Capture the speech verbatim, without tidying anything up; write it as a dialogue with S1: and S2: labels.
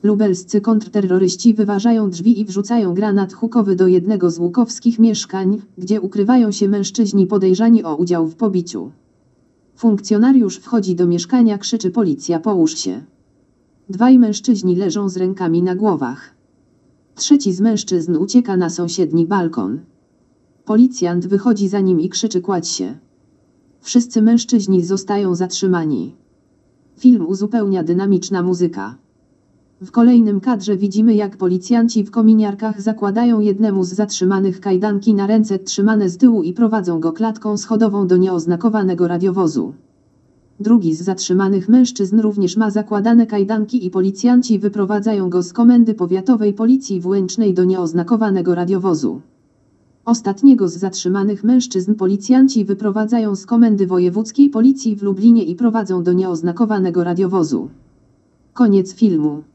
S1: Lubelscy kontrterroryści wyważają drzwi i wrzucają granat hukowy do jednego z łukowskich mieszkań, gdzie ukrywają się mężczyźni podejrzani o udział w pobiciu. Funkcjonariusz wchodzi do mieszkania, krzyczy: policja, połóż się. Dwaj mężczyźni leżą z rękami na głowach. Trzeci z mężczyzn ucieka na sąsiedni balkon. Policjant wychodzi za nim i krzyczy: kładź się. Wszyscy mężczyźni zostają zatrzymani. Film uzupełnia dynamiczna muzyka. W kolejnym kadrze widzimy, jak policjanci w kominiarkach zakładają jednemu z zatrzymanych kajdanki na ręce trzymane z tyłu i prowadzą go klatką schodową do nieoznakowanego radiowozu. Drugi z zatrzymanych mężczyzn również ma zakładane kajdanki i policjanci wyprowadzają go z komendy powiatowej policji w Łęcznej do nieoznakowanego radiowozu. Ostatniego z zatrzymanych mężczyzn policjanci wyprowadzają z komendy wojewódzkiej policji w Lublinie i prowadzą do nieoznakowanego radiowozu. Koniec filmu.